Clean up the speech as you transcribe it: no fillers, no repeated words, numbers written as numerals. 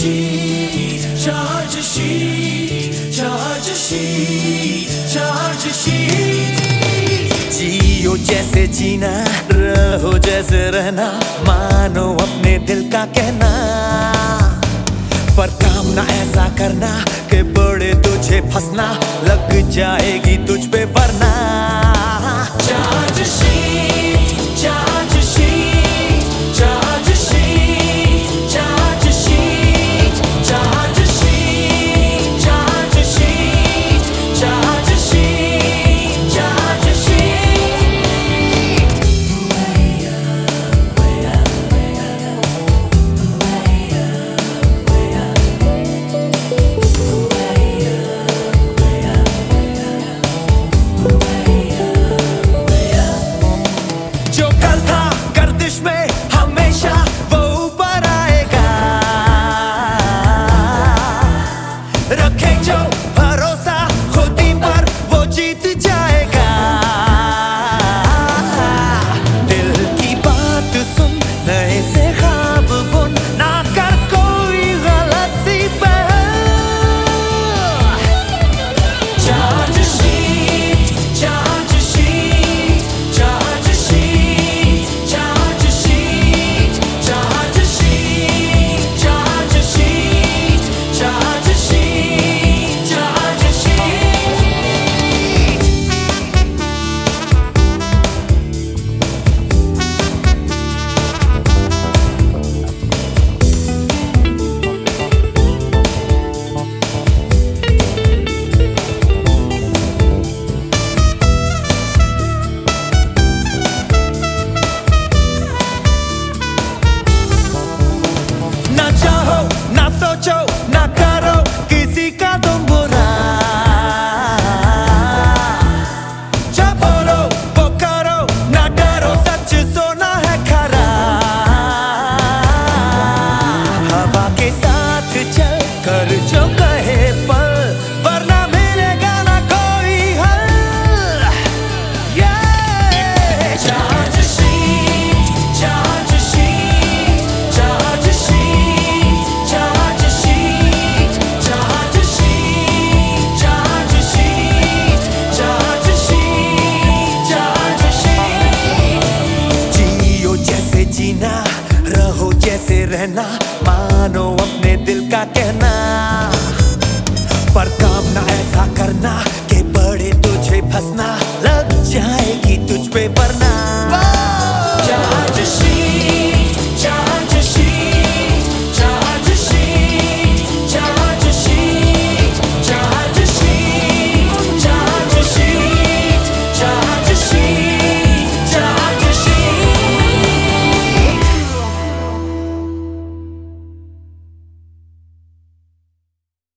sheet, charge sheet, charge sheet, charge sheet. जियो जैसे जीना, रहो जैसे रहना, मानो अपने दिल का कहना, पर काम ना ऐसा करना कि पड़े तुझे फंसना, लग जाएगी तुझ पे वरना. Charge sheet, charge sheet, charge sheet, charge sheet, charge sheet, charge sheet, charge sheet, charge sheet.